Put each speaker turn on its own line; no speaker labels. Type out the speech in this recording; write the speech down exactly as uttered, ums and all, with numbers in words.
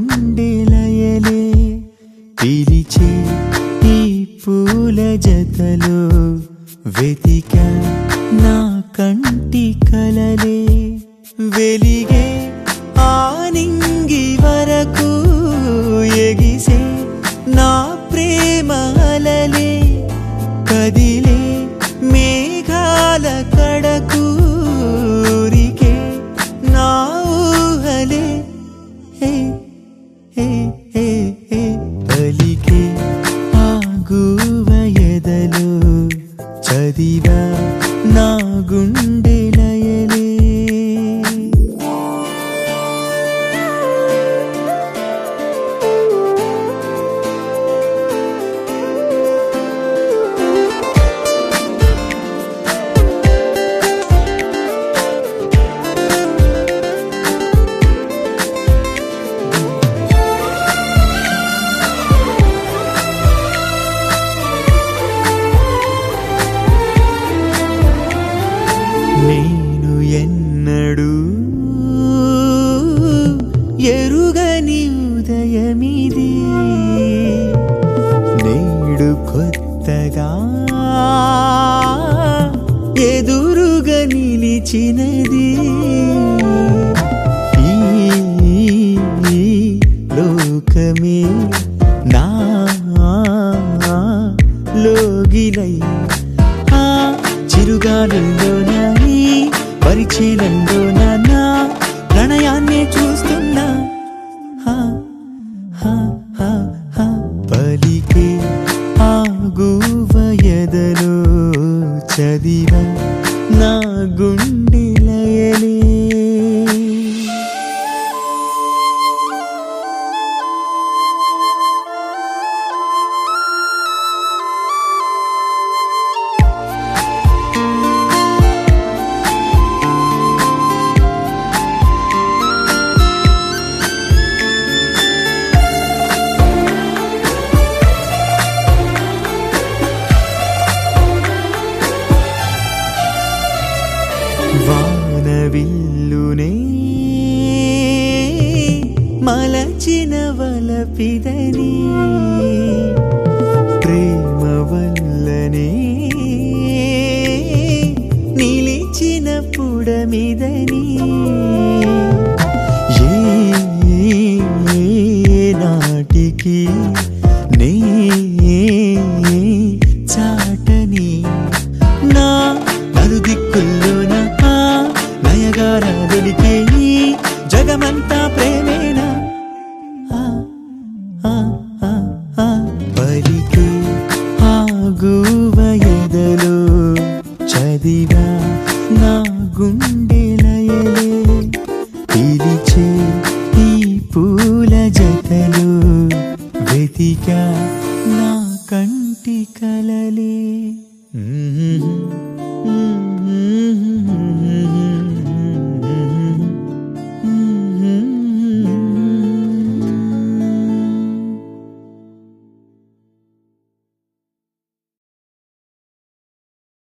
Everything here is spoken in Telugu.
గుండెలయలే పిలిచే ఈ పూల జతలో వెతికా నా కంటి కలలే వెలిగే ఆనింగి వరకు ఎగిసే నా ప్రేమ అలలే కదిలే మేఘాల కడకు ఊరికే నా ఊహలే హే హే హే హే పలికే ఆగువ ఎదలో చదివా నా గుండెలయలే నేను ఎన్నడూ ఎరుగని ఉదయమిది నేడు కొత్తగా ఎదురుగా నిలిచినది ఈ లోకమే నా లోగిలై చిరుగాలుల్లోనా పరిచయంలోనా నా ప్రణయాన్ని చూస్తున్నా పలికే ఆగువ ఎదలో చదివా నా గుండెలయలే వానవిల్లునే మలచిన వలపిదని ప్రేమ వల్లనే నిలిచిన పుడమిదని ఏ నాటికి నే చాటని నా నలుదిక్కుల్లోన నయగారాదులికే జగమంతా ప్రేమేనా పలికే ఆగువ ఎదలో చదివా నా గుండెలయలే పిలిచే ఈ పూల జతలో వెతికా నా కంటి కలలే